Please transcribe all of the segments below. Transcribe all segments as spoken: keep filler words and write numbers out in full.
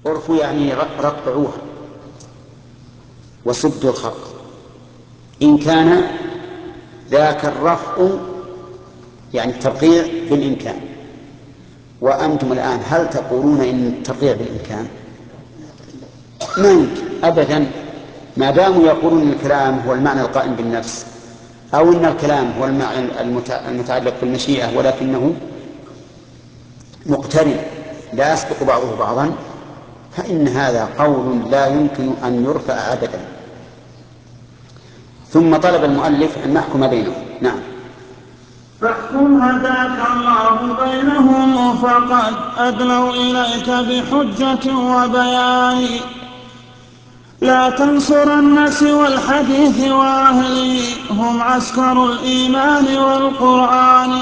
عرفوا يعني رقعوها وسدوا الخط، إن كان ذاك الرفع يعني الترقيع بالإمكان. وأنتم الآن هل تقولون إن الترقيع بالإمكان؟ ما يمكن أبدا، ما داموا يقولون إن الكلام هو المعنى القائم بالنفس، أو إن الكلام هو المعنى المتعلق بالمشيئة ولكنه مقترن لا يسبق بعضه بعضا، فإن هذا قول لا يمكن أن يرفع أبدا. ثم طلب المؤلف أن نحكم بينهم. نعم. فاحكم هداك الله بينهم فقد أدلوا إليك بحجة وبيان، لا تنصرن سوى الحديث وأهله هم عسكر الإيمان والقرآن،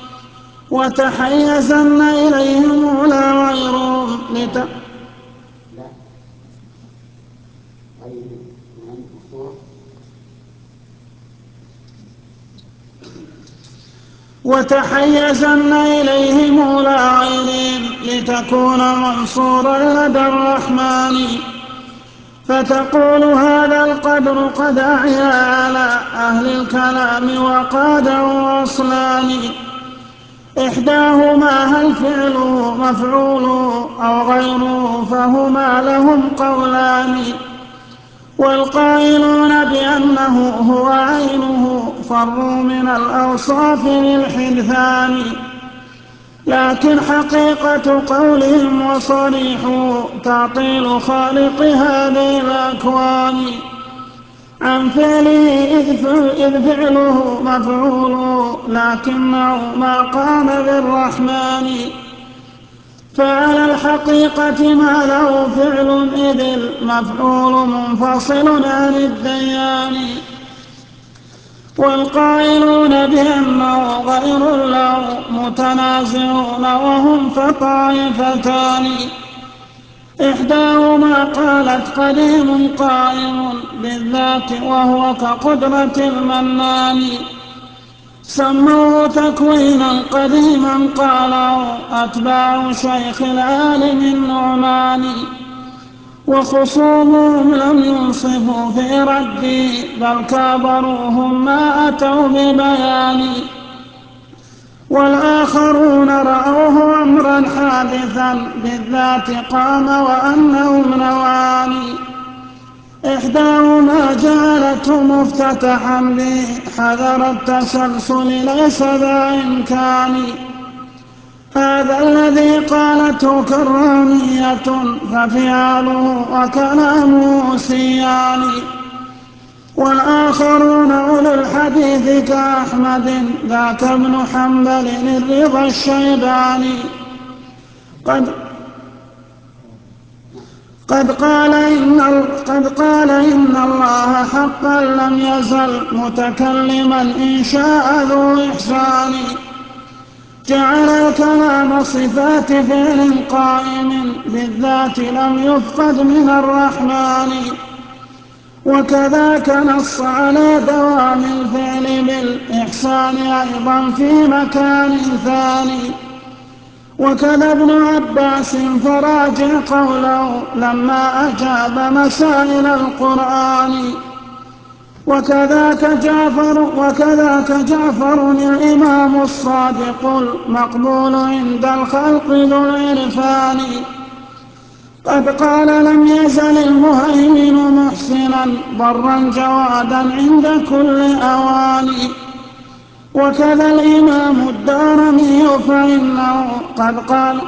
وتحيزن إليهم لا غيرهم لت... وتحيزن إليهم لا غيرهم لتكون منصورا لدى الرحمن، فتقول هذا القدر قد أعيا على أهل الكلام وقاده أصلان، إحداهما هل فعله مفعوله أو غيره فهما لهم قولان، والقائلون بأنه هو عينه فروا من الأوصاف للحدثان، لكن حقيقة قولهم وصريح تعطيل خالق هذه الأكوان عن فعله إذ فعله مفعوله لكنه ما قام بالرحمن، فعلى الحقيقة ما له فعل إذ المفعول منفصل عن الديان، والقائلون بأنه غير له متنازعون وهم فطائفتان، إحداهما قالت قديم قائم بالذات وهو كقدرة المنان، سموه تكوينا قديما قاله أتباع شيخ العالم النعمان، وخصومهم لم ينصفوا في ردي بل كابروهم ما أتوا ببيان، والآخرون رأوه أمرا حادثا بالذات قام وأنهم نوعان، إحداهما جعلته مفتتحا به حذر التسلسل ليس ذا إمكان، هذا الذي قالته كرامية ففعاله وكلامه سيان، والآخرون أولو الحديث كأحمد ذاك ابن حنبل الرضا الشيباني قد قد قال إن قد قال إن الله حقا لم يزل متكلما إن شاء ذو إحسان، جعل الكلام صفات فعل قائم بالذات لم يفقد من الرحمن، وكذاك نص على دوام الفعل بالإحسان أيضا في مكان ثاني، وكذا ابن عباس فراجع قوله لما أجاب مسائل القرآن، وكذاك جعفر وكذاك جعفر الإمام الصادق المقبول عند الخلق ذو العرفان، قد قال لم يزل المهيمن محسنا برا جوادا عند كل أوان، وكذا الإمام الدارمي فإنه قد قال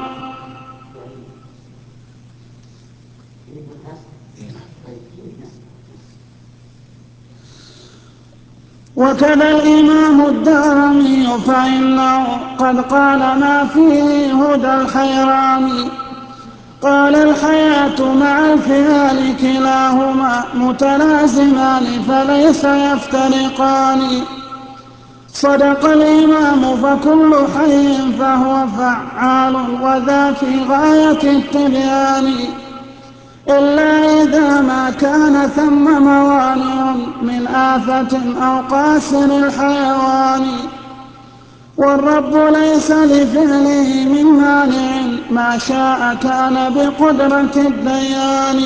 وكذا الإمام الدارمي فإنه قد قال ما فيه هدى الحيران، قال الحياة مع الفعال كلاهما متلازمان فليس يفترقان، صدق الإمام فكل حي فهو فعال وذا في غاية التبيان، إلا إذا ما كان ثم موانع من آفة أو قاسر الحيوان، والرب ليس لفعله من مانع ما شاء كان بقدرة الديان.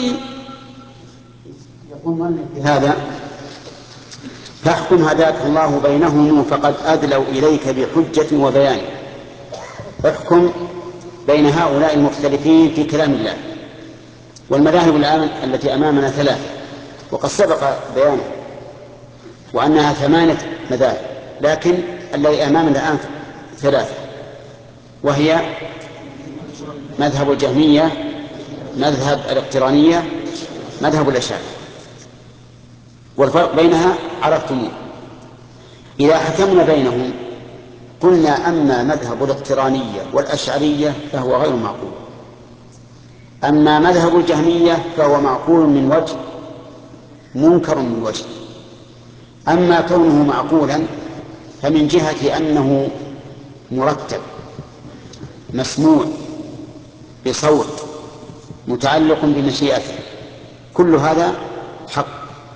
يقول هذا فاحكم هداك الله بينهم فقد أدلوا إليك بحجة وبيان. احكم بين هؤلاء المختلفين في كلام الله. والمذاهب الآن التي أمامنا ثلاثة وقد سبق بيانها وأنها ثمانية مذاهب، لكن الذي أمامنا الآن ثلاثة، وهي مذهب الجهمية، مذهب الاقترانية، مذهب الأشاعرة. والفرق بينها عرفتموه. إذا حكمنا بينهم قلنا أما مذهب الاقترانية والأشعرية فهو غير معقول، أما مذهب الجهمية فهو معقول من وجه منكر من وجه. أما كونه معقولا فمن جهة أنه مرتب مسموع بصوت متعلق بمشيئته، كل هذا حق.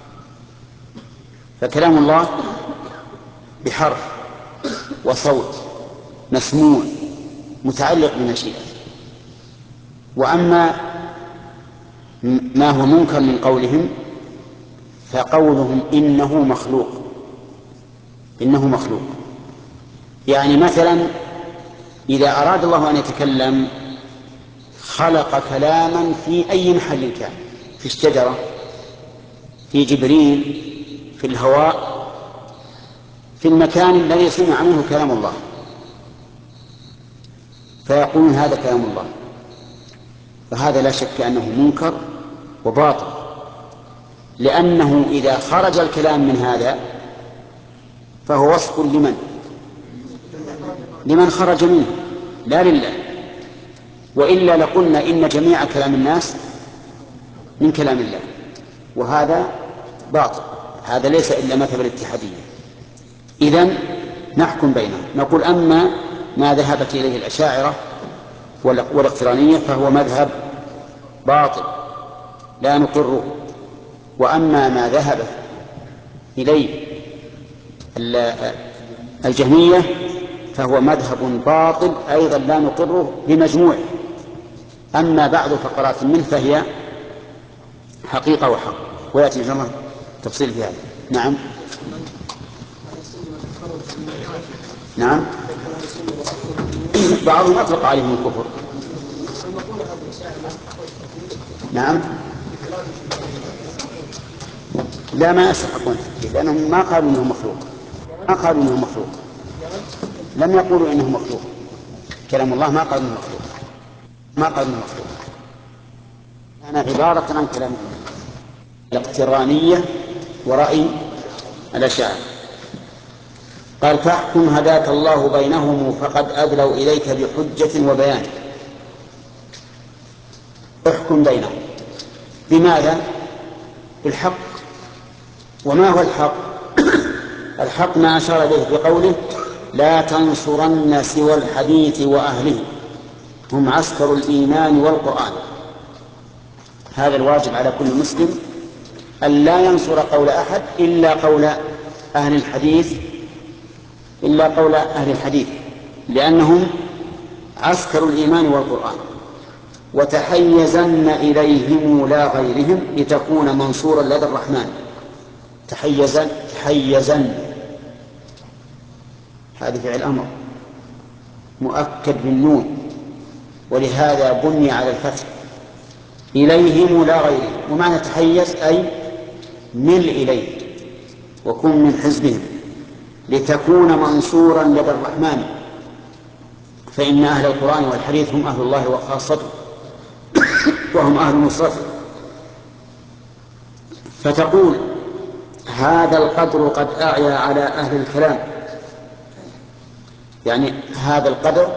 فكلام الله بحرف وصوت مسموع متعلق بمشيئته. وأما ما هو منكر من قولهم فقولهم إنه مخلوق. إنه مخلوق يعني مثلا إذا أراد الله أن يتكلم خلق كلاما في أي محل كان، في الشجرة، في جبريل، في الهواء، في المكان الذي سمع منه كلام الله، فيقولون هذا كلام الله. فهذا لا شك أنه منكر وباطل، لأنه إذا خرج الكلام من هذا فهو وصف لمن؟ لمن خرج منه لا لله. وإلا لقلنا إن جميع كلام الناس من كلام الله، وهذا باطل. هذا ليس إلا مذهب الاتحادية. إذن نحكم بينهم، نقول أما ما ذهبت إليه الأشاعرة والاقترانية فهو مذهب باطل لا نقره، وأما ما ذهبت إليه الجهمية فهو مذهب باطل أيضا لا نقره بمجموعه. أما بعض فقرات منه فهي حقيقة وحق، ويأتي إن شاء الله تفصيل في هذا. نعم نعم بعضهم أطلق عليهم الكفر. نعم لا ما يستحقون التكفير لأنهم ما قالوا إنه مخلوق، ما قالوا إنه مخلوق، لم يقولوا إنه مخلوق. كلام الله ما قالوا إنه مخلوق، ما قالوا إنه مخلوق، أنا عبارة عن كلام الاقترانية ورأي الأشاعرة. قال فاحكم هداك الله بينهم فقد أدلوا إليك بحجة وبيان. احكم بينهم بماذا؟ بالحق. وما هو الحق؟ الحق ما أشار إليه بقوله لا تنصرن سوى الحديث وأهله هم عسكر الإيمان والقرآن. هذا الواجب على كل مسلم أن لا ينصر قول أحد إلا قول أهل الحديث إلا قول أهل الحديث لأنهم عسكر الإيمان والقرآن. وتحيزن إليهم لا غيرهم لتكون منصورا لدى الرحمن. تحيزن تحيزن هذه فعل أمر مؤكد بالنون، ولهذا بني على الفتح. إليهم لا غيرهم، ومعنى تحيز أي مل إليه وكن من حزبهم لتكون منصورا لدى الرحمن، فإن أهل القرآن والحديث هم أهل الله وخاصته وهم أهل نصرته. فتقول هذا القدر قد أعيا على أهل الكلام، يعني هذا القدر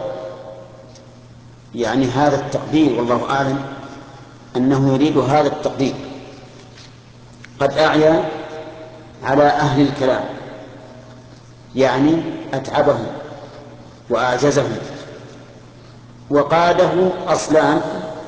يعني هذا التقدير، والله أعلم أنه يريد هذا التقدير. قد أعيا على أهل الكلام يعني أتعبهم وأعجزهم. وقاده أصلان،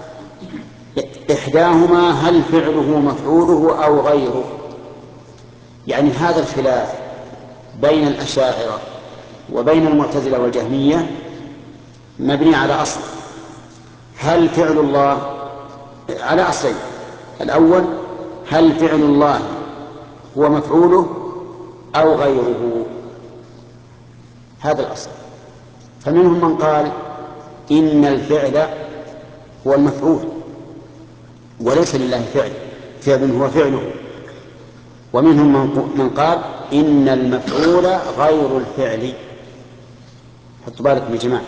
إحداهما هل فعله مفعوله أو غيره، يعني هذا الخلاف بين الأشاعرة وبين المعتزلة والجهمية مبني على أصل: هل فعل الله على أصلين. الأول: هل فعل الله هو مفعوله أو غيره؟ هذا الأصل. فمنهم من قال إن الفعل هو المفعول وليس لله فعل، فعل هو فعله. ومنهم من قال إن المفعول غير الفعل. حطوا بالكم يا جماعة،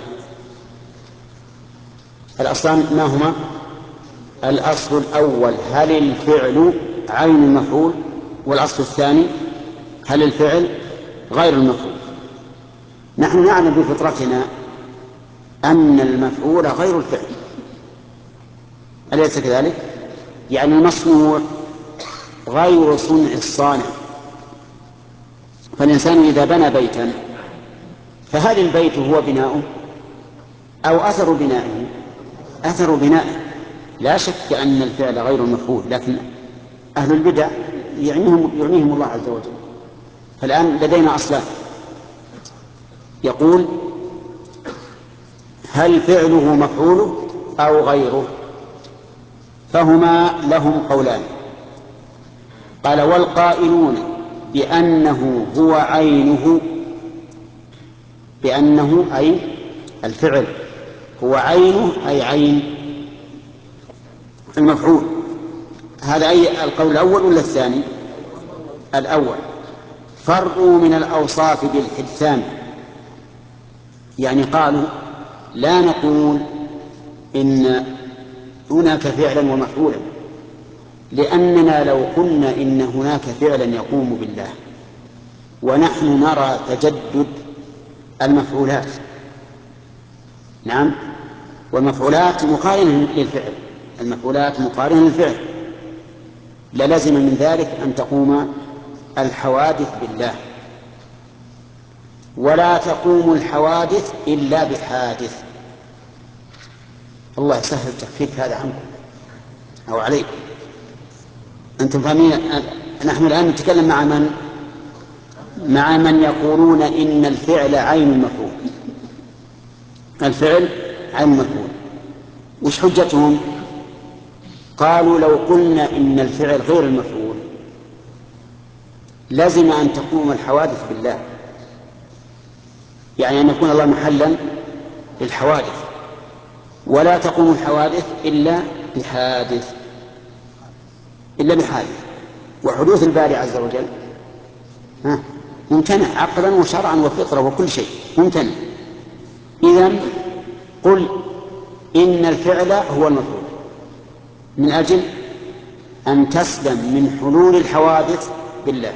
الأصلان ما هما؟ الأصل الأول: هل الفعل عين المفعول؟ والأصل الثاني: هل الفعل غير المفعول؟ نحن نعلم بفطرتنا أن المفعول غير الفعل، أليس كذلك؟ يعني المصنوع غير صنع الصانع. فالإنسان إذا بنى بيتا فهل البيت هو بناؤه أو أثر بنائه؟ أثر بنائه. لا شك أن الفعل غير المفعول، لكن أهل البدع يعنيهم, يعنيهم الله عز وجل. فالآن لدينا أصلان: يقول هل فعله مفعوله أو غيره؟ فهما لهم قولان. قال: والقائلون بأنه هو عينه، بأنه أي الفعل هو عينه أي عين المفعول. هذا أي القول الأول ولا الثاني؟ الأول. فروا من الأوصاف بالحدثان، يعني قالوا لا نقول إن هناك فعلا ومفعولا، لأننا لو قلنا إن هناك فعلا يقوم بالله ونحن نرى تجدد المفعولات، نعم، والمفعولات مقارنة للفعل، المفعولات مقارنة للفعل، للزم من ذلك أن تقوم الحوادث بالله، ولا تقوم الحوادث إلا بحادث. الله يسهل تخفيف هذا عنكم أو عليكم. أنتم فاهمين؟ نحن الآن نتكلم مع من؟ مع من يقولون إن الفعل عين المفعول، الفعل عين المفعول. وش حجتهم؟ قالوا لو قلنا إن الفعل غير المفعول لازم أن تقوم الحوادث بالله، يعني أن يكون الله محلا للحوادث، ولا تقوم الحوادث إلا بحادث، إلا بحادث. وحدوث الباري عز وجل ها ممتنع عقلا وشرعا وفطرة وكل شيء ممتنع. إذن قل إن الفعل هو المفعول من أجل أن تسلم من حلول الحوادث بالله.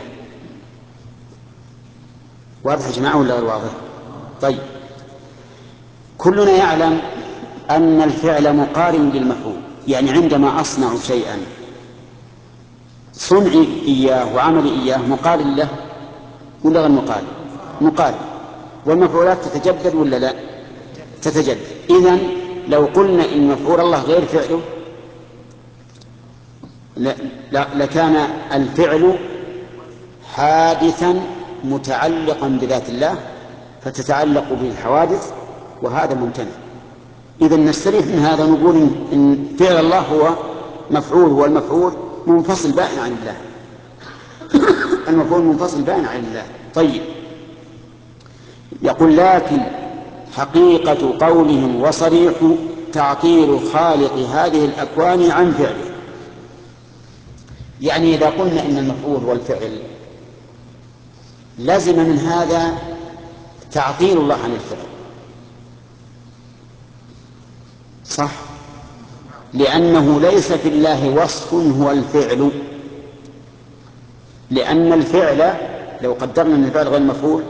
واضح يا جماعة ولا غير واضح؟ طيب، كلنا يعلم أن الفعل مقارن للمفعول، يعني عندما أصنع شيئا صنعي إياه وعملي إياه مقارن له ولا غير مقارن؟ مقارن. والمفعولات تتجدد ولا لا؟ تتجدد. إذن لو قلنا إن مفعول الله غير فعله لكان الفعل حادثا متعلقا بذات الله فتتعلق به الحوادث، وهذا ممتنع. إذن نستريح من هذا نقول إن فعل الله هو مفعول، هو المفعول منفصل بائن عن الله، المفعول منفصل بائن عن الله. طيب، يقول لكن حقيقة قولهم وصريح تعطيل خالق هذه الأكوان عن فعله. يعني إذا قلنا إن المفعول والفعل لازم من هذا تعطيل الله عن الفعل، صح؟ لأنه ليس في الله وصف هو الفعل، لأن الفعل لو قدرنا أن الفعل غير مفعول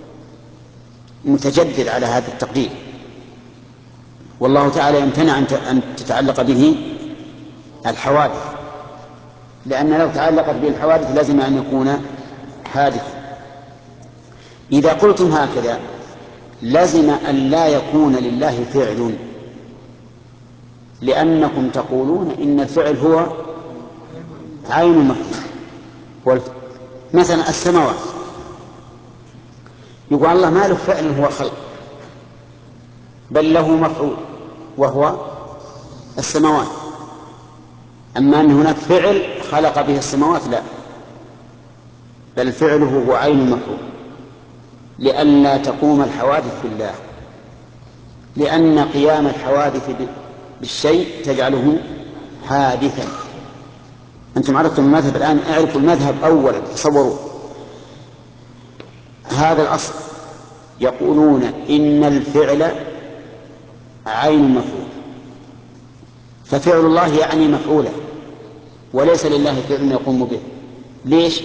متجدد على هذا التقدير، والله تعالى يمتنع أن تتعلق به الحوادث، لأن لو تعلقت به الحوادث لازم أن يكون حادثا. إذا قلتم هكذا لازم أن لا يكون لله فعل، لأنكم تقولون إن الفعل هو عين المفعول. مثلا السماوات، يقول الله ما له فعل هو خلق، بل له مفعول وهو السماوات. أما أن هناك فعل خلق به السماوات لا، بل فعله هو عين المفعول، لئلا تقوم الحوادث بالله، لأن قيام الحوادث بالشيء تجعله حادثا. أنتم عرفتم المذهب الآن، اعرفوا المذهب أولا، تصوروا هذا الأصل. يقولون إن الفعل عين المفعول، ففعل الله يعني مفعوله، وليس لله فعل يقوم به. ليش؟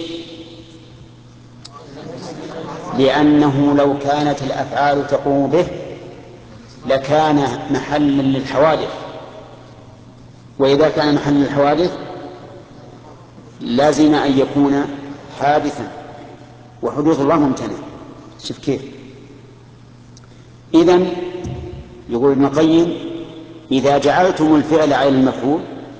لأنه لو كانت الأفعال تقوم به لكان محلا للحوادث، وإذا كان محلا للحوادث لازم أن يكون حادثا، وحدوث الله ممتنع. شوف كيف. إذن يقول ابن القيم إذا جعلتم الفعل عين المفعول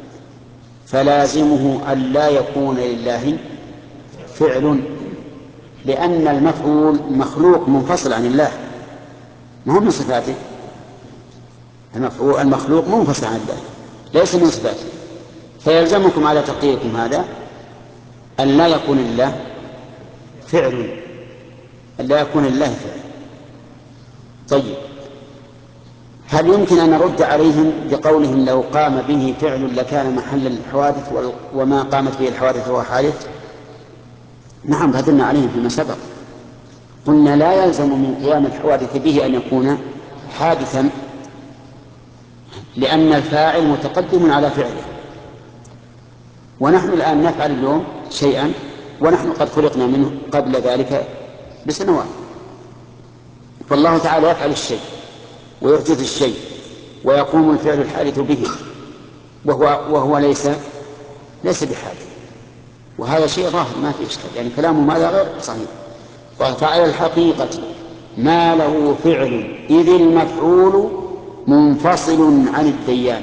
فلازمه أن لا يكون لله فعل، لأن المفعول مخلوق منفصل عن الله، ما هو من صفاته. المفعول المخلوق منفصل عن الله ليس من صفاته، فيلزمكم على تقديركم هذا أن لا يكون لله فعل، أن لا يكون لله فعل. طيب، هل يمكن أن نرد عليهم بقولهم لو قام به فعل لكان محلا للحوادث وما قامت به الحوادث هو حادث؟ نعم، رددنا عليهم فيما سبق، قلنا لا يلزم من قيام الحوادث به أن يكون حادثا، لأن الفاعل متقدم على فعله، ونحن الآن نفعل اليوم شيئا ونحن قد خلقنا منه قبل ذلك بسنوات. فالله تعالى يفعل الشيء ويحدث الشيء ويقوم الفعل الحادث به، وهو, وهو ليس ليس بحادث، وهذا شيء ظاهر ما في إشكال، يعني كلامه ماذا غير صحيح. فعلى الحقيقة ما له فعل إذ المفعول منفصل عن الديان.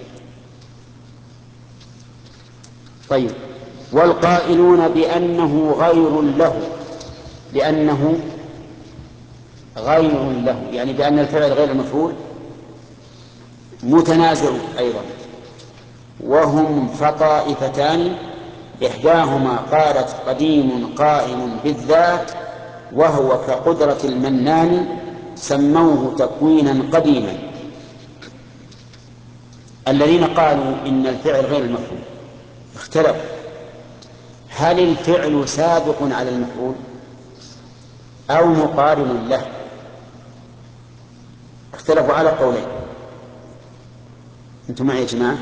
طيب، والقائلون بأنه غير له، لأنه غير له يعني بأن الفعل غير المفعول متنازع أيضا، وهم فطائفتان، إحداهما قالت قديم قائم بالذات وهو كقدرة المنان سموه تكوينا قديما. الذين قالوا إن الفعل غير المفعول اختلفوا، هل الفعل سابق على المفعول أو مقارن له؟ اختلفوا على قولين. أنتم معي يا جماعة؟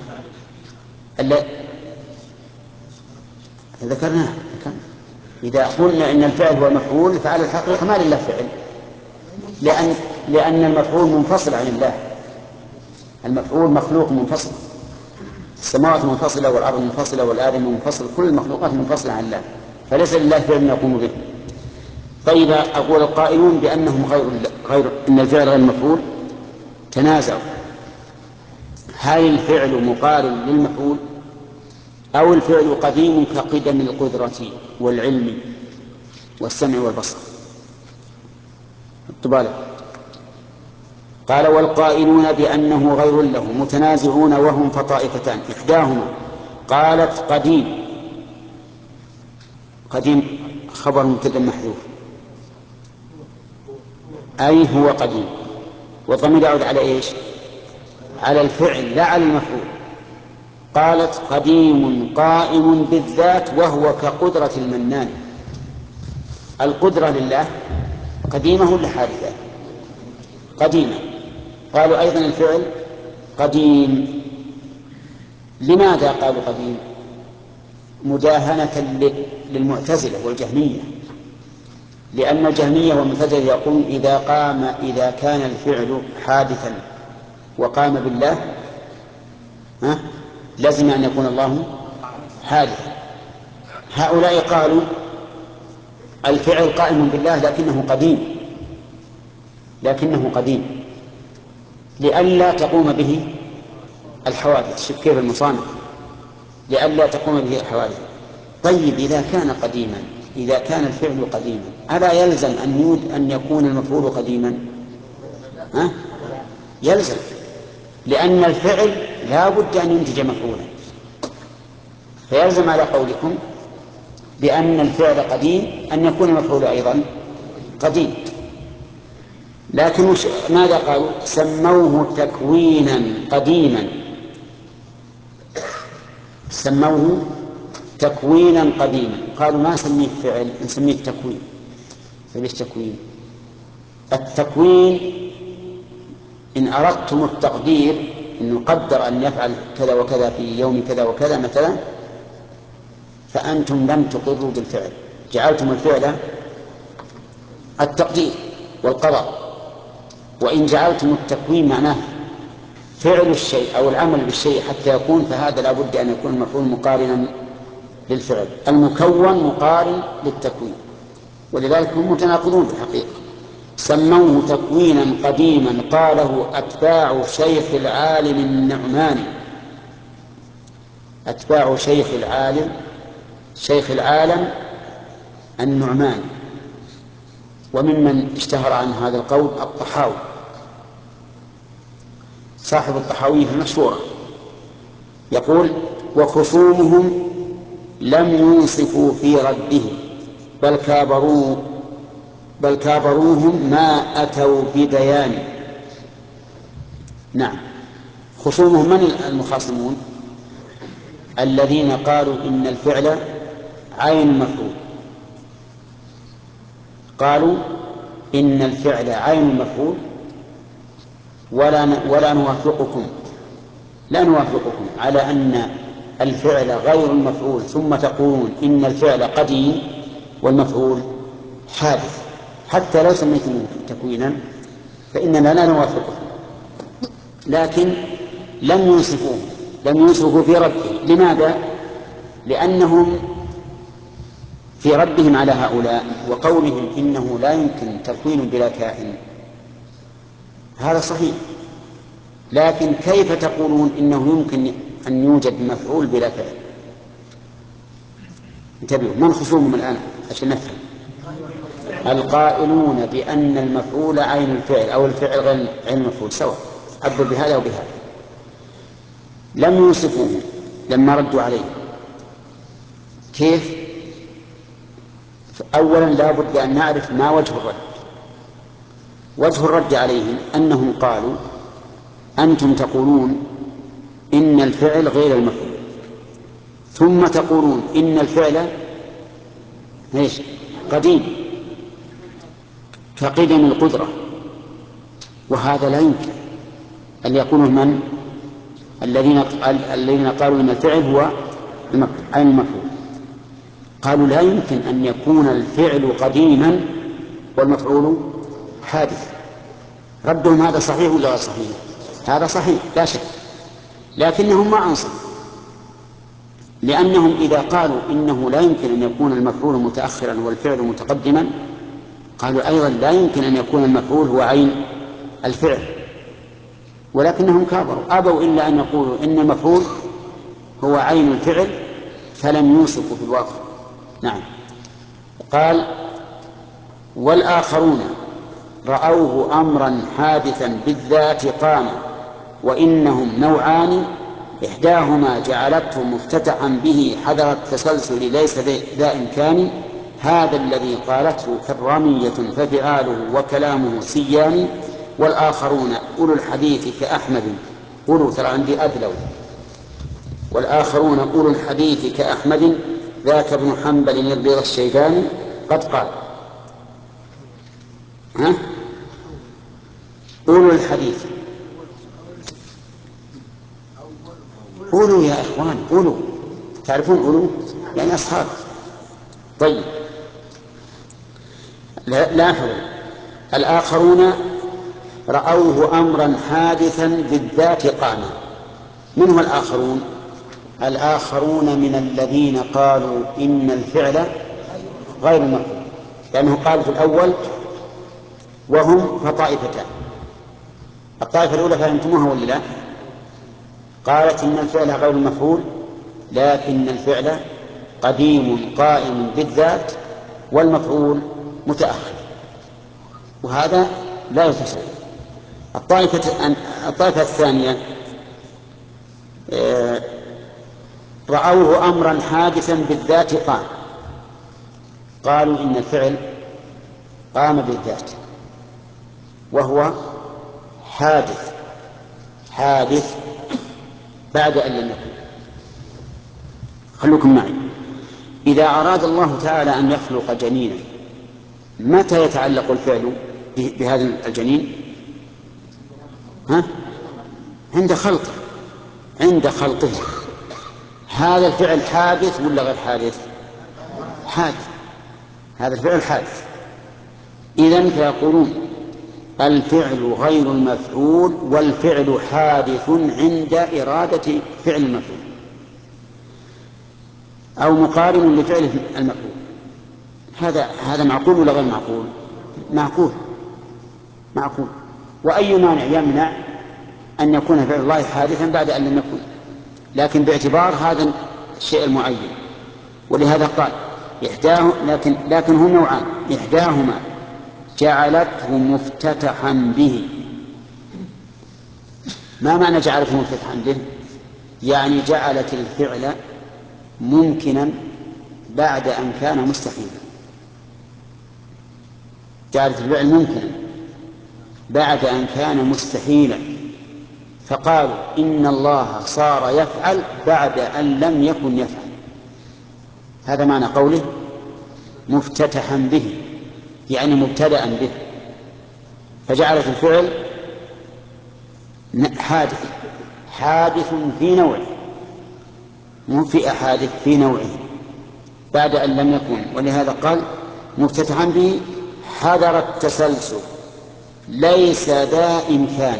ذكرناه. إذا قلنا إن الفعل هو مفعول فعلى الحقيقة ما لله فعل، لأن, لأن المفعول منفصل عن الله. المفعول مخلوق منفصل، السماوات منفصلة والأرض منفصلة والآدم منفصل، كل المخلوقات منفصلة عن الله، فليس لله فعل يقوم به. طيب، أقول القائلون بأنهم غير, غير إن الفعل غير المفعول تنازعوا، هل الفعل مقارن للمفعول أو الفعل قديم كقدم القدرة والعلم والسمع والبصر؟ طبعا قال والقائلون بأنه غير له متنازعون وهم فطائفتان، إحداهما قالت قديم، قديم خبر مبتدأ محذوف أي هو قديم، والضمير يعود على إيش؟ على الفعل لا على المفعول. قالت قديم قائم بالذات وهو كقدرة المنان. القدرة لله قديمة ولا حادثة؟ قديمة. قالوا أيضا الفعل قديم. لماذا قالوا قديم؟ مداهنة للمعتزلة والجهمية، لأن الجهمية والمعتزلة يقول إذا قام إذا كان الفعل حادثا وقام بالله ها لازم أن يكون الله حادثا. هؤلاء قالوا الفعل قائم بالله لكنه قديم، لكنه قديم لئلا تقوم به الحوادث. شوف كيف المصانع، لئلا تقوم به الحوادث. طيب، إذا كان قديما، إذا كان الفعل قديما ألا يلزم أن يود أن يكون المفعول قديما؟ ها؟ يلزم، لأن الفعل لا بد أن ينتج مفعولا، فيلزم على قولكم بأن الفعل قديم أن يكون المفعول أيضا قديم. لكن ماذا قالوا؟ سموه تكوينا قديما، سموه تكوينا قديما. قالوا ما نسميه فعل، نسميه تكوين. فليش تكوين؟ التكوين إن أردتم التقدير، إن نقدر أن يفعل كذا وكذا في يوم كذا وكذا مثلا، فأنتم لم تقروا بالفعل، جعلتم الفعل التقدير والقضاء. وإن جعلتم التكوين معناه فعل الشيء أو العمل بالشيء حتى يكون، فهذا لا بد أن يكون المفعول مقارنا للفعل، المكون مقارن للتكوين، ولذلك هم متناقضون في الحقيقة. سموه تكوينا قديما قاله أتباع شيخ العالم النعماني. أتباع شيخ العالم شيخ العالم النعماني. وممن اشتهر عن هذا القول الطحاوي، صاحب الطحاوية المشهورة، يقول: وخصومهم لم ينصفوا في رده بل كابروه بل كابروهم ما أتوا ببيان. نعم، خصومهم من المخاصمون؟ الذين قالوا إن الفعل عين مفعول، قالوا إن الفعل عين مفعول ولا ولا نوافقكم لا نوافقكم على أن الفعل غير المفعول، ثم تقولون إن الفعل قديم والمفعول حادث، حتى لو سميتموه تكوينا فإننا لا نوافقكم. لكن لم ينصفوه لم ينصفوا في رده. لماذا؟ لأنهم في ردهم على هؤلاء وقولهم إنه لا يمكن تكوين بلا كائن، هذا صحيح، لكن كيف تقولون إنه يمكن أن يوجد مفعول بلا فعل؟ انتبهوا، من خصومهم الآن عشان نفهم. القائلون بأن المفعول عين الفعل أو الفعل غير عين المفعول سواء، عبدوا بهذا وبهذا. لم ينصفوه لما ردوا عليه. كيف؟ أولا لا بد أن نعرف ما وجه الرد. وجه الرد عليهم أنهم قالوا: أنتم تقولون إن الفعل غير المفعول، ثم تقولون إن الفعل ايش؟ قديم كقدم القدرة، وهذا لا يمكن أن يقوله من؟ الذين الذين قالوا إن الفعل هو عين المفعول. قالوا لا يمكن أن يكون الفعل قديما والمفعول حادث. ردهم هذا صحيح ولا غير صحيح؟ هذا صحيح لا شك، لكنهم ما أنصفوا، لأنهم إذا قالوا إنه لا يمكن أن يكون المفعول متأخرا والفعل متقدما، قالوا أيضا لا يمكن أن يكون المفعول هو عين الفعل، ولكنهم كابروا، أبوا إلا أن يقولوا إن المفعول هو عين الفعل، فلم يوصفوا في الواقع. نعم. قال: والآخرون رأوه أمرا حادثا بالذات قام، وإنهم نوعان، إحداهما جعلته مفتتحا به حذر التسلسل ليس ذا إمكان، هذا الذي قالته كرامية ففعاله وكلامه سيان، والآخرون أولو الحديث كأحمد. أولو ترى عندي أدلوا. والآخرون أولو الحديث كأحمد ذاك ابن حنبل الرضا الشيباني قد قال. ها؟ أولو الحديث، أولو يا إخوان، أولو، تعرفون أولو يعني أصحاب. طيب لاحظوا: الآخرون رأوه أمرا حادثا بالذات قاما. من هو الآخرون؟ الآخرون من الذين قالوا إن الفعل غير مفعول، لأنه قال في الأول وهم فطائفتان. الطائفة الأولى فهمتموها ولا لا؟ قالت إن الفعل غير مفعول، لكن الفعل قديم قائم بالذات، والمفعول متأخر، وهذا لا يتصور. الطائفة الطائفة الثانية رأوه أمرا حادثا بالذات قام، قالوا إن الفعل قام بالذات وهو حادث حادث بعد أن لم يكن. خلوكم معي، إذا أراد الله تعالى أن يخلق جنينا متى يتعلق الفعل بهذا الجنين؟ ها؟ عند خلقه عند خلقه هذا الفعل حادث ولا غير حادث؟ حادث. هذا الفعل حادث. إذن فيقولون الفعل غير المفعول والفعل حادث عند إرادة فعل المفعول، أو مقارن لفعل المفعول. هذا هذا معقول ولا غير معقول؟ معقول معقول. وأي مانع يمنع أن يكون فعل الله حادثا بعد أن لم يكن، لكن باعتبار هذا الشيء المعين. ولهذا قال إحداه لكن لكن هم نوعان، إحداهما جعلته مفتتحا به. ما معنى جعلته مفتتحا به؟ يعني جعلت الفعل ممكنا بعد أن كان مستحيلا. جعلت الفعل ممكنا بعد أن كان مستحيلا، فقالوا إن الله صار يفعل بعد أن لم يكن يفعل. هذا معنى قوله مفتتحا به، يعني مبتدأ به. فجعلت الفعل حادث حادث في نوعه، مو في أحادث في نوعه بعد أن لم يكن. ولهذا قال مفتتحا به حذر التسلسل ليس ذا إمكان،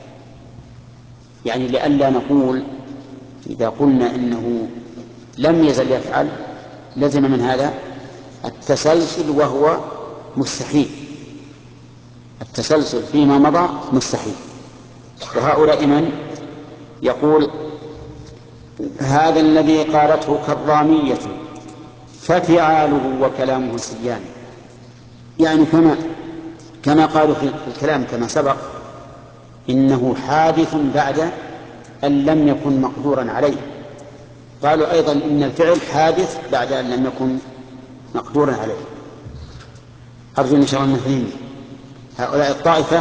يعني لئلا نقول إذا قلنا إنه لم يزل يفعل لزم من هذا التسلسل وهو مستحيل. التسلسل فيما مضى مستحيل. وهؤلاء من يقول هذا الذي قالته كرامية ففعاله وكلامه سيان، يعني كما كما قالوا في الكلام كما سبق إنه حادث بعد أن لم يكن مقدورا عليه، قالوا أيضا إن الفعل حادث بعد أن لم يكن مقدورا عليه. أرجو إن شاء الله نفهم. هؤلاء الطائفة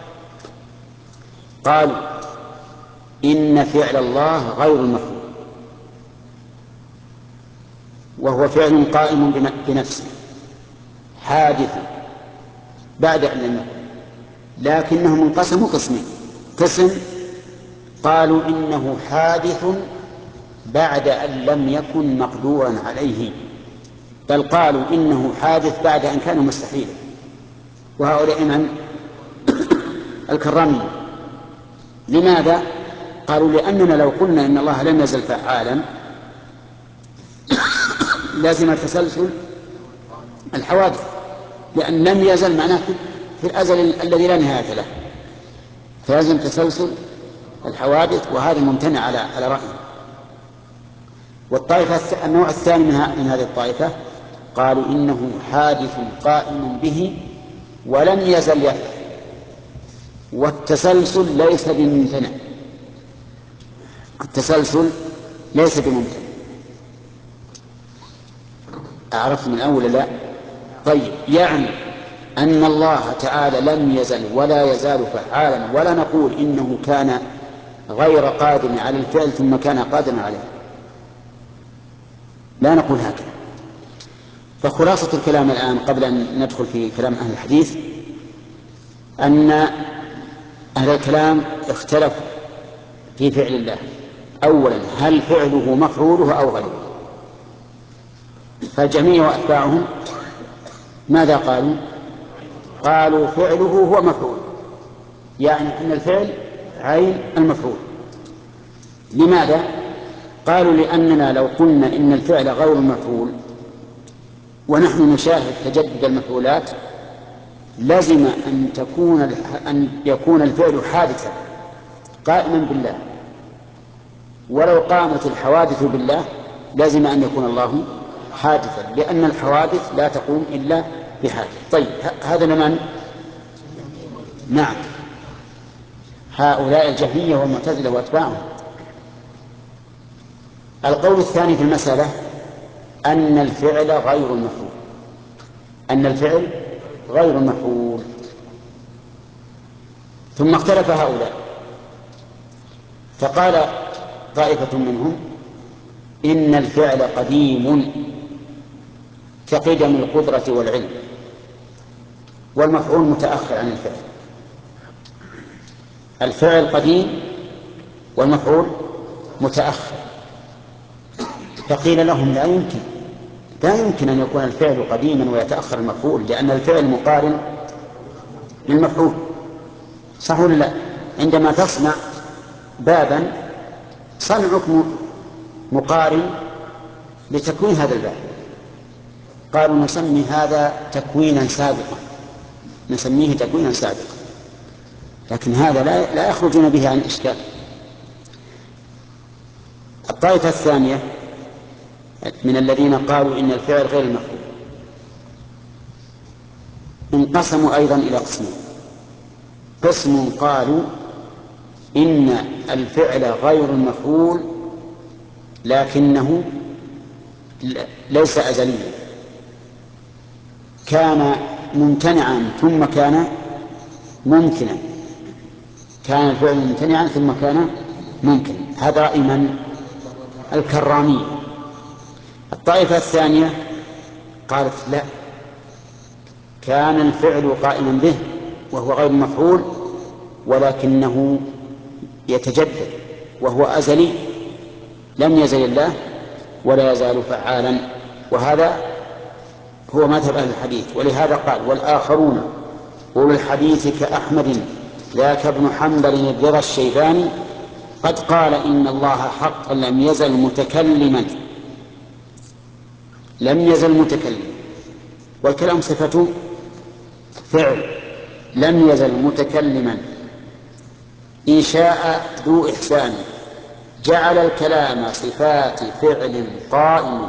قالوا إن فعل الله غير المفعول، وهو فعل قائم بنفسه حادث بعد أن لم يكن، لكنهم انقسموا قسمين. قسم قالوا إنه حادث بعد أن لم يكن مقدورا عليه، بل قالوا إنه حادث بعد أن كان مستحيلا. وهؤلاء من الكرامية. لماذا؟ قالوا لأننا لو قلنا إن الله لم يزل فعالا لازم تسلسل الحوادث، لأن لم يزل معناه في الأزل الذي لا نهاية له، فلازم تسلسل الحوادث، وهذا ممتنع على على رأيه. والطائفة النوع الثاني من هذه الطائفة قالوا إنه حادث قائم به ولم يزل يفعل، والتسلسل ليس بممتنع. التسلسل ليس بممتنع. أعرف من أول لا؟ طيب، يعني أن الله تعالى لم يزل ولا يزال فعالا، ولا نقول إنه كان غير قادر على الفعل ثم كان قادرا عليه، لا نقول هكذا. فخلاصة الكلام الآن قبل أن ندخل في كلام أهل الحديث أن أهل الكلام اختلفوا في فعل الله. أولا، هل فعله مفعوله أو غيره؟ فالجميع وأتباعهم ماذا قالوا؟ قالوا فعله هو مفعول، يعني أن الفعل عين المفعول. لماذا؟ قالوا لأننا لو قلنا إن الفعل غير المفعول ونحن نشاهد تجدد المفعولات لازم أن تكون أن يكون الفعل حادثا قائما بالله، ولو قامت الحوادث بالله لازم أن يكون الله حادثا، لأن الحوادث لا تقوم إلا بحاجة. طيب هذا لمن؟ نعم، هؤلاء الجهمية والمعتزلة وأتباعهم. القول الثاني في المسألة أن الفعل غير مفعول، أن الفعل غير مفعول. ثم اختلف هؤلاء، فقال طائفة منهم إن الفعل قديم كقدم القدرة والعلم، والمفعول متأخر عن الفعل. الفعل قديم والمفعول متأخر. فقيل لهم لا يمكن لا يمكن أن يكون الفعل قديما ويتأخر المفعول، لأن الفعل مقارن للمفعول، صح ولا لا؟ عندما تصنع بابا صنعك مقارن لتكوين هذا الباب، قالوا نسمي هذا تكوينا سابقا، نسميه تكوينا سابقا، لكن هذا لا, لا يخرجون به عن الإشكال. الطائفة الثانية من الذين قالوا إن الفعل غير المفعول انقسموا أيضا إلى قسمين. قسم قالوا إن الفعل غير المفعول لكنه ليس أزليا، كان ممتنعا ثم كان ممكنا، كان الفعل ممتنعا ثم كان ممكنا. هذا رأي من؟ الكرامية. الطائفة الثانية قالت لا، كان الفعل قائما به وهو غير مفعول ولكنه يتجدد وهو أزلي، لم يزل الله ولا يزال فعالا، وهذا هو مذهب أهل الحديث. ولهذا قال والآخرون أولو الحديث كأحمد ذاك ابن حنبل الرضا الشيباني قد قال إن الله حقا لم يزل متكلما، لم يزل متكلما، والكلام صفته فعل، لم يزل متكلما إن شاء ذو إحسان، جعل الكلام صفات فعل قائم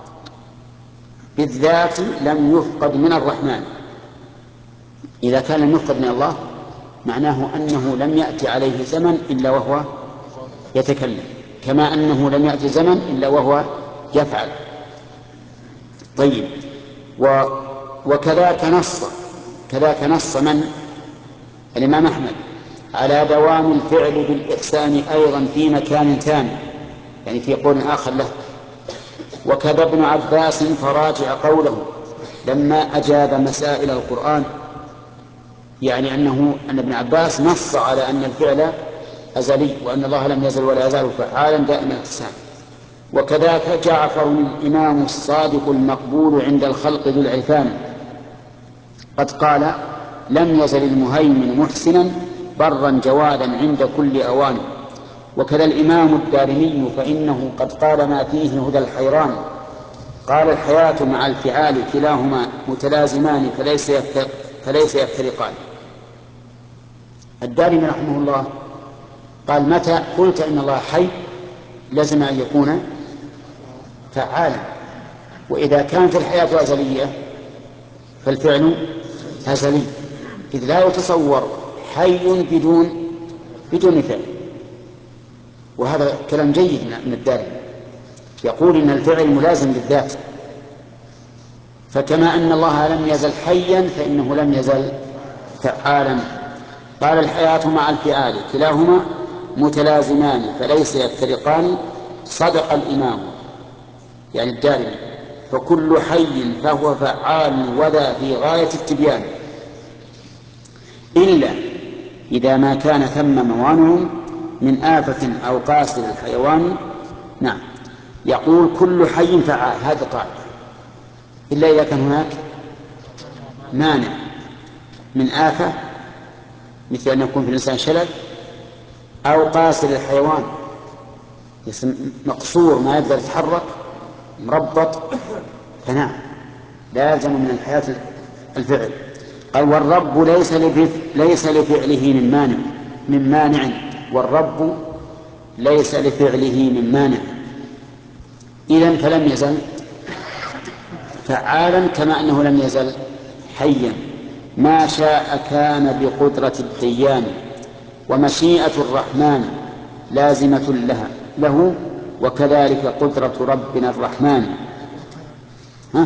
بالذات لم يفقد من الرحمن. إذا كان لم يفقد من الله معناه أنه لم يأتي عليه زمن إلا وهو يتكلم، كما أنه لم يأتي زمن إلا وهو يفعل. طيب، و وكذاك نص كذاك نص من؟ الإمام أحمد على دوام الفعل بالإحسان أيضا في مكان ثاني، يعني في قول آخر له. وكذا ابن عباس فراجع قوله لما أجاب مسائل القرآن، يعني أنه أن ابن عباس نص على أن الفعل أزلي وأن الله لم يزل ولا يزال فعالا دائما الإحسان. وكذاك جعفر الإمام الصادق المقبول عند الخلق ذو العرفان قد قال لم يزل المهيمن محسنا برا جوادا عند كل أوان. وكذا الإمام الدارمي فإنه قد قال ما فيه هدى الحيران، قال الحياة مع الفعال كلاهما متلازمان فليس يفترق فليس يفترقان. الدارمي رحمه الله قال متى قلت إن الله حي لازم أن يكون فعالا، وإذا كانت الحياة أزلية فالفعل أزلي، إذ لا يتصور حي بدون بدون فعل. وهذا كلام جيد من الدارمي، يقول إن الفعل ملازم للذات، فكما أن الله لم يزل حيا فإنه لم يزل فعالا. قال الحياة مع الفعال كلاهما متلازمان فليس يفترقان، صدق الإمام يعني الدارمي، فكل حي فهو فعال وذا في غاية التبيان، إلا إذا ما كان ثم موانع من آفة أو قاصر الحيوان. نعم، يقول كل حي فعال، هذا قاعدة، إلا إذا كان هناك مانع من آفة مثل أن يكون في الإنسان شلل أو قاصر الحيوان مقصور ما يقدر يتحرك مربط، فنعم لا يلزم من الحياة الفعل. قال والرب ليس ليس لفعله من مانع من مانع والرب ليس لفعله من مانع، إذن فلم يزل فعالا كما أنه لم يزل حيا ما شاء كان بقدرة الديان ومشيئة الرحمن لازمة لها له وكذلك قدرة ربنا الرحمن. ها؟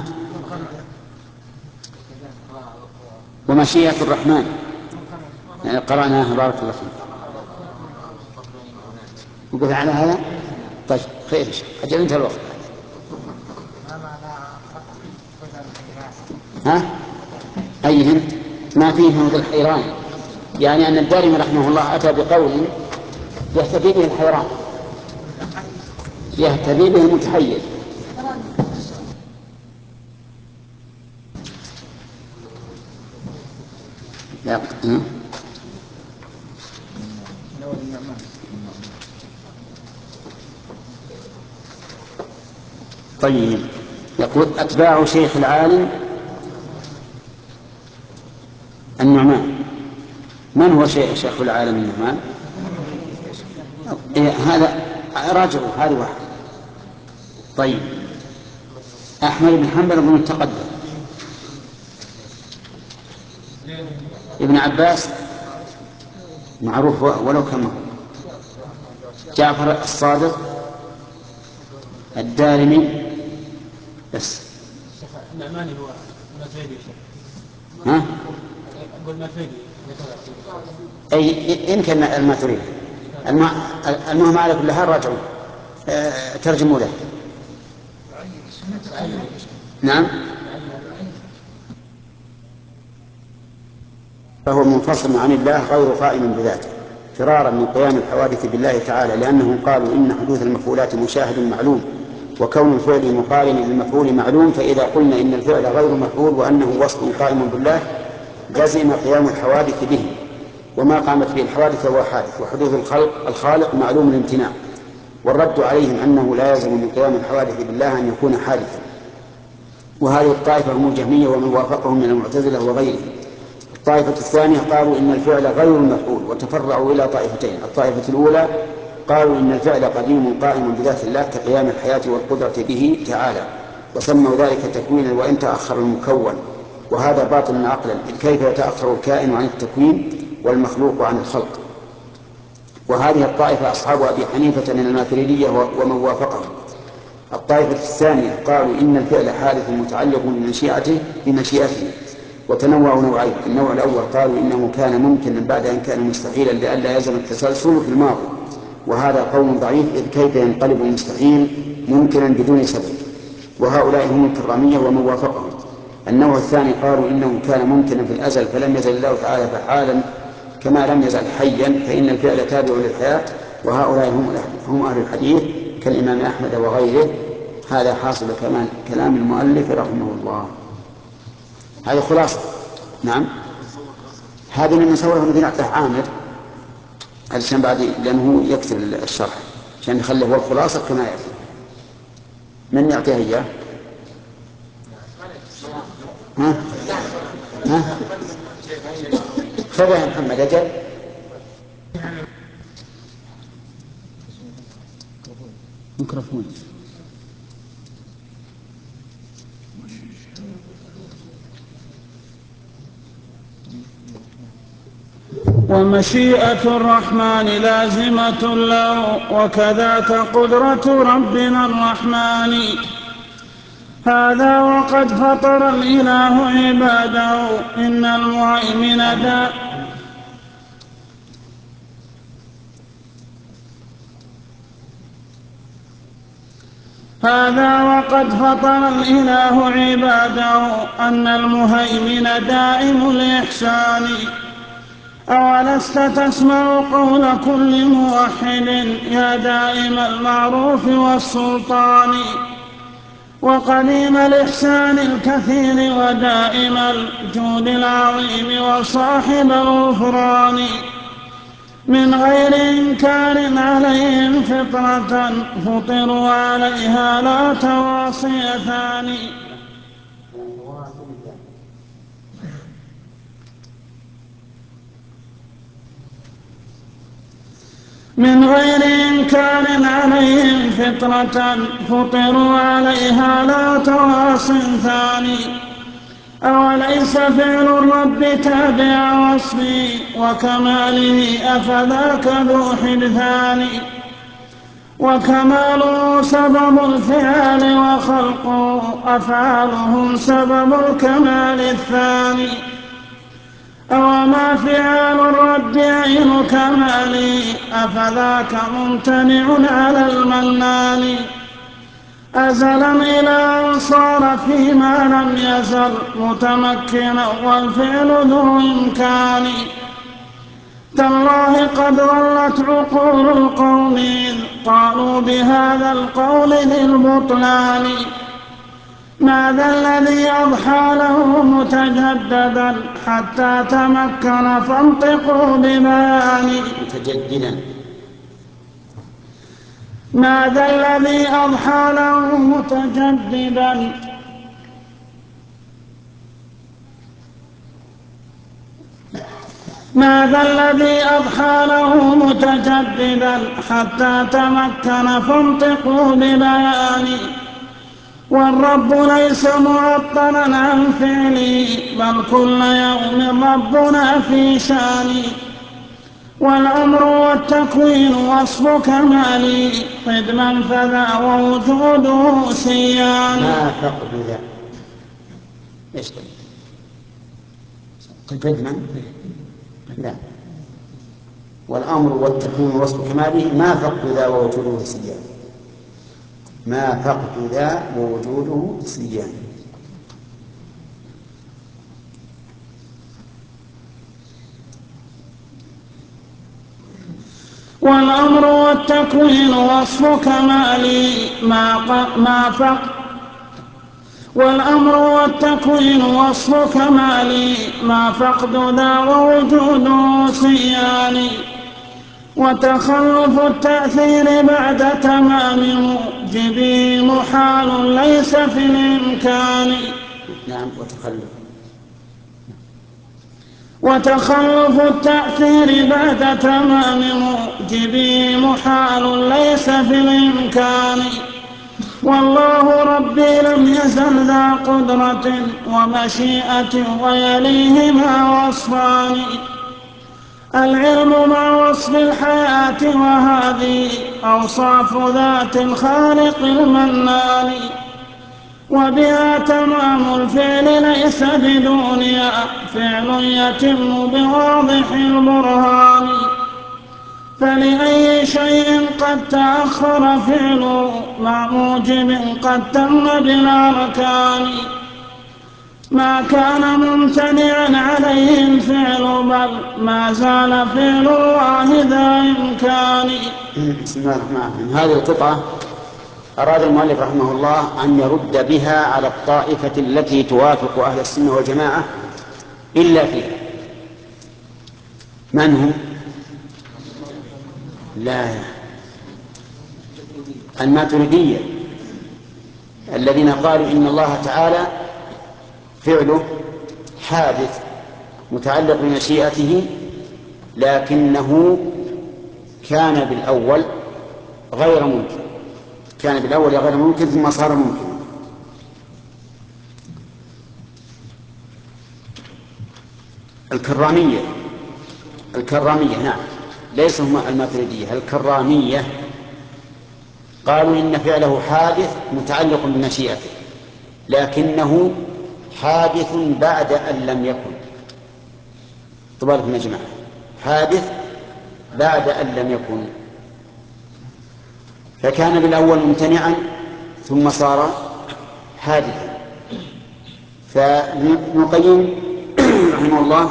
ومشيئة الرحمن يعني قرأناها بارك الله فيك. وقف على هذا طيب خير أجل انتهى الوقت. ها؟ أيهن ما فيه من الحيران يعني أن الدارمي رحمه الله أتى بقول يهتدي به الحيران يهتدي به المتحير. طيب يقول أتباع شيخ العالم النعمان. من هو شيخ العالم النعمان؟ إيه هذا راجعوا هذا واحد. طيب أحمد بن حنبل بن التقدم ابن عباس معروف ولو كما جعفر الصادق الدارمي بس. النعماني هو الماتريدي. ها؟ أقول الماتريدي. أي يمكن الماتريدي. المهم على كل حال راجعوا أه ترجموا له. نعم فهو منفصل عن الله غير قائم بذاته فرارا من قيام الحوادث بالله تعالى لأنهم قالوا إن حدوث المفعولات مشاهد معلوم وكون الفعل مقارن للمفعول معلوم فإذا قلنا إن الفعل غير مفعول وأنه وصف قائم بالله لزم قيام الحوادث به وما قامت به الحوادث هو حادث وحدوث الخلق الخالق معلوم الامتناع. والرد عليهم أنه لا يلزم من قيام الحوادث بالله أن يكون حادثا. وهذه الطائفة هم الجهمية ومن وافقهم من المعتزلة وغيرهم. الطائفة الثانية قالوا إن الفعل غير المفعول وتفرعوا إلى طائفتين. الطائفة الأولى قالوا إن الفعل قديم قائم بذات الله كقيام الحياة والقدرة به تعالى وسموا ذلك تكوينا وإن تأخر المكون وهذا باطل عقلا إذ كيف يتأخر الكائن عن التكوين والمخلوق عن الخلق. وهذه الطائفة أصحاب أبي حنيفة من الماتريدية ومن وافقهم. الطائفة الثانية قالوا إن الفعل حادث متعلق بمشيئته بمشيئته وتنوعوا نوعين. النوع الأول قالوا إنه كان ممكنا بعد أن كان مستحيلا لئلا يلزم التسلسل في الماضي وهذا قول ضعيف إذ كيف ينقلب المستحيل ممكنا بدون سبب وهؤلاء هم الكرامية ومن وافقهم. النوع الثاني قالوا إنه كان ممكنا في الأزل فلم يزل الله تعالى فعالا كما لم يزل حيا فإن الفعل تابع للحياة وهؤلاء هم أهل الحديث كالإمام أحمد وغيره. هذا حاصل كمان كلام المؤلف رحمه الله. هذه خلاصة. نعم هذا من نصوره الذي نعطيه عامر علشان بعد لأنه يكثر الشرح عشان نخليه هو الخلاصة كما يأتي. من يعطيها إياه؟ ها؟ ها؟ خذها يا محمد أجل. ميكروفون. ومشيئة الرحمن لازمة له وكذاك قدرة ربنا الرحمن. هذا وقد فطر الإله عباده إن المهيمن دا هذا وقد فطر الإله عباده أن المهيمن دائم الإحسان. أولست تسمع قول كل موحد يا دائم المعروف والسلطان وقديم الإحسان الكثير ودائم الجود العظيم وصاحب الغفران من غير إنكار عليهم فطرة فطروا عليها لا تواصيتان من غير إنكار عليهم فطرة فطروا عليها لا تواص ثاني. أوليس فعل الرب تابع وصفي وكماله أفذاك ذو حدثان وكماله سبب الفعل وخلقه أفعالهم سبب الكمال الثاني أوما فعال الرب عين كماله أفذاك ممتنع على المنان أزلا إلى أن صار فيما لم يزل متمكنا والفعل ذو إمكان تالله قد ضلت عقول القوم إذ قالوا بهذا القول ذي البطلان ماذا الذي أضحى له متجددا حتى تمكن فانطقوا ببيان متجددا ماذا الذي أضحى له متجددا ماذا الذي أضحى له متجددا حتى تمكن فانطقوا ببيان والرب ليس معطلا عن فعلي بل كل يوم ربنا في شان والأمر والتكوين وصف كمالي قدما فذا ووجوده سيان ما فقد ذا ايش قدما لا والأمر والتكوين وصف كماله ما فقد ذا ووجوده سيان ما فقد ذا ووجوده سيان والأمر والتكوين وصف كمالي ما, ما فقد والأمر والتكوين وصف كمالي ما فقد ذا ووجوده سيان وتخلف التأثير بعد تمام موجبه محال ليس في الإمكان نعم وتخلف وتخلف التأثير بعد تمام موجبه محال ليس في الإمكان والله ربي لم يزل ذا قدرة ومشيئة ويليهما وصفان العلم مع وصف الحياة وهذه أوصاف ذات الخالق المنان وبها تمام الفعل ليس بدونها فعل يتم بواضح البرهان فلأي شيء قد تأخر فعله مع موجب قد تم بالأركان ما كان ممتنعا عليه الفعل بل ما زال فعل الله ذا إمكان. بسم الله الرحمن الرحيم. هذه القطعة أراد المؤلف رحمه الله أن يرد بها على الطائفة التي توافق أهل السنة والجماعة إلا فيها. من هم؟ لا الماتريدية الذين قالوا إن الله تعالى فعله حادث متعلق بمشيئته لكنه كان بالأول غير ممكن كان بالأول غير ممكن ثم صار ممكن. الكرامية الكرامية نعم ليس هم الماتريدية الكرامية قالوا إن فعله حادث متعلق بمشيئته لكنه حادث بعد أن لم يكن. طبعا يا جماعة حادث بعد أن لم يكن فكان بالأول ممتنعا ثم صار حادثا. فابن القيم رحمه الله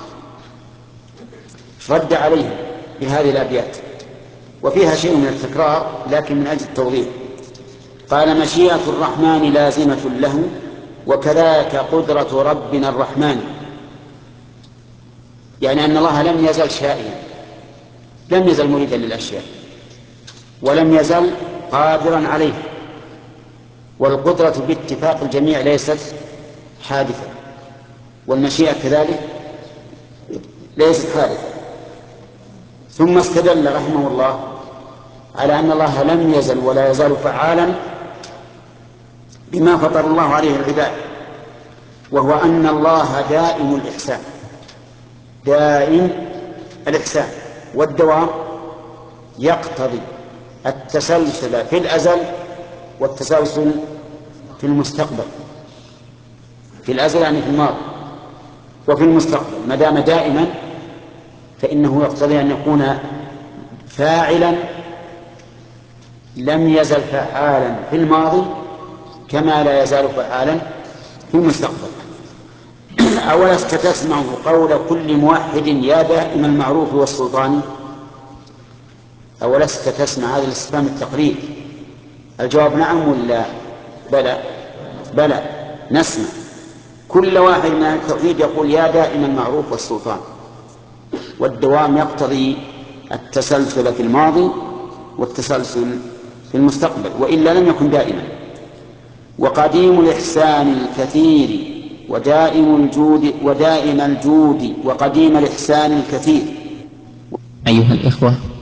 رد عليه بهذه الأبيات وفيها شيء من التكرار لكن من أجل التوضيح. قال مشيئة الرحمن لازمة له وكذاك قدرة ربنا الرحمن يعني أن الله لم يزل شائعا لم يزل مريدا للأشياء ولم يزل قادرا عليه والقدرة باتفاق الجميع ليست حادثة والمشيئة كذلك ليست حادثة. ثم استدل رحمه الله على أن الله لم يزل ولا يزال فعالا بما فطر الله عليه العباد وهو أن الله دائم الإحسان، دائم الإحسان، والدوام يقتضي التسلسل في الأزل والتسلسل في المستقبل. في الأزل يعني في الماضي، وفي المستقبل ما دام دائما فإنه يقتضي أن يكون فاعلا لم يزل فعالا في الماضي كما لا يزال فعالا في المستقبل. أولست تسمع قول كل موحد يا دائم المعروف والسلطان؟ أولست تسمع هذا الاستفهام التقرير؟ الجواب نعم ولا بلى؟ بلى، نسمع. كل واحد من التوحيد يقول يا دائم المعروف والسلطان، والدوام يقتضي التسلسل في الماضي والتسلسل في المستقبل، وإلا لم يكن دائما. وقديم الإحسان الكثير ودائم الجود ودائم الجود وقديم الإحسان الكثير. أيها الإخوة،